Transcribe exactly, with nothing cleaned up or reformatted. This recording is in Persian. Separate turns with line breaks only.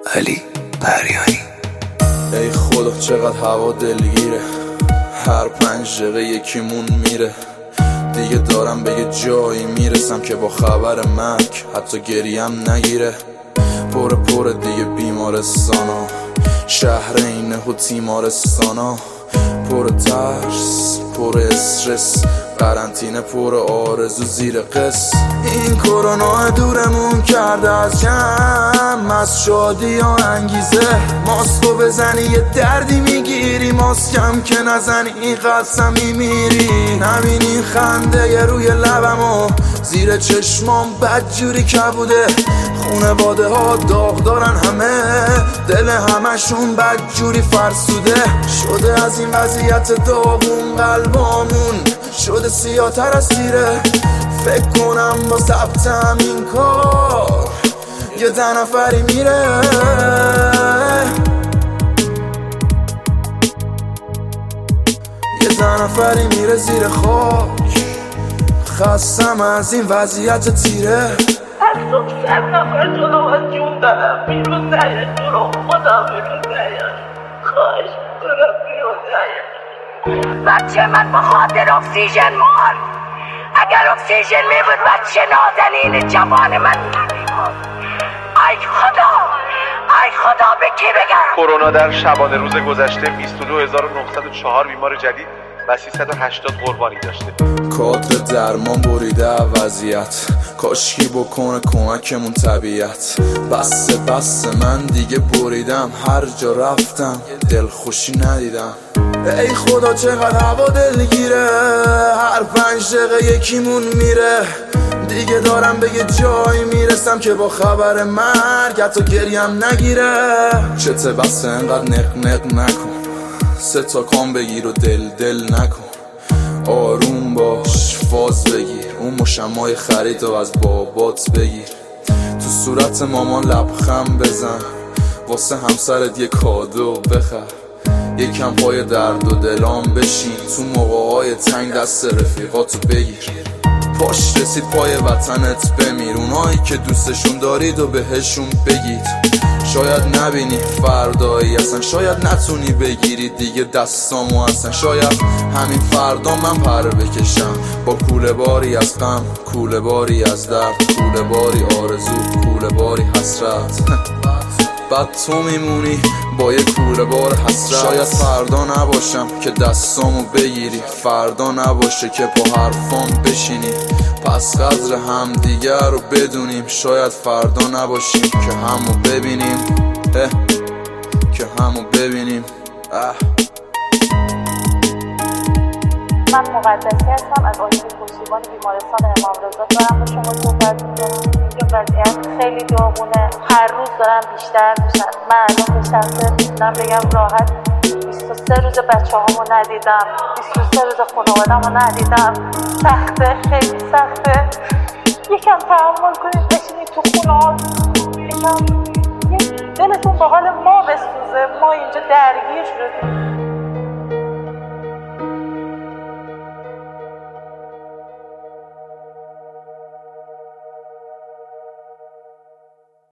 علی پریانی.
ای خدا چقدر هوا دلگیره، هر پنج دقیقه یکیمون میره. دیگه دارم به یه جایی میرسم که با خبر مرگ حتی گریم نگیره. پر پر دیگه بیمارستانا، شهر اینه و تیمارستانا. پر ترس، پر استرس، قرنطینه پر آرزو زیر قص. این کرونا دورمون کرده از جمع، از شادی و انگیزه. ماسکو بزنی یه دردی میگیری، ماسکم که نزنی اینقدر سمی میری. نبینی خنده یه روی لبمو، زیر چشمام بدجوری کبوده. خونواده ها داغ دارن همه، دل همشون بدجوری فرسوده. شده از این وضعیت داغون قلبامون، شده سیاه‌تر از تیره. فکر کنم با ثبت همین کار یه ده نفری میره. یه ده نفری میره زیر خاک. خستم از این وضعیت تیره.
از صبح صد نفر جلو از جون دارم بیرون نیاد، جلو خدا بیرون نیاد. خواهش میکنم بیرون نیاد. بچه من به خاطر اکسیژن مرد. اگر اکسیژن میبود بچه نازنین جوان من نمیمون. ای خدا، ای خدا به کی بگم؟
کرونا در شبانه روز گذشته بیست و دو هزار و نهصد و چهار بیمار جدید و سیصد و هشتاد قربانی داشته.
کادر درمان بریده وضعیت، کاشکی بکنه کمکمون طبیعت. بسته بسته من دیگه بریدم، هر جا رفتم دلخوشی ندیدم. ای خدا چقدر هوا دلگیره، هر پنج دقیقه یکیمون میره. دیگه دارم به یه جایی میرسم که با خبر مرگ حتی گریم نگیره. چته بسته انقدر نق نق نکن، سه تا کام بگیر و دل دل نکن. آروم باش فاز بگیر، اون مشمای خرید و از بابات بگیر. تو صورت مامان لبخند بزن، واسه همسرت یه کادو بخر. یکم پای درد و دلام بشین، تو موقعهای تنگ دست رفیقاتو بگیر. پاش رسید پای وطنت بمیر، اونایی که دوستشون دارید و بهشون بگید. شاید نبینی فردایی اصلا، شاید نتونی بگیری دیگه دستامو اصلا. شاید همین فردا من پر بکشم با کوله باری از غم، کوله باری از درد، کوله باری آرزو، کوله باری حسرت. بعد تو میمونی با یه کوله بار حسرت. شاید فردا نباشم که دستامو بگیری، فردا نباشه که با حرفام بشینی. پس قدر هم دیگر رو بدونیم، شاید فردا نباشیم که همو ببینیم. اه که همو ببینیم. اه
من مقدسی هستم، از آژانس پشتیبان بیمارستان امام رضا دارم با شما صحبت می‌کنم. اینجا وضعیت خیلی داغونه، هر روز دارم بیشتر میشن. من الان به شخصه میتونم بگم راحت بیست و سه روز بچه هامو ندیدم، بیست و سه روز خانواده‌مو ندیدم. سخته، خیلی سخته. یکم تحمل کنید، بشینید تو خونه، یکم دلتون به حال ما بسوزه. ما اینجا درگیر شدیم.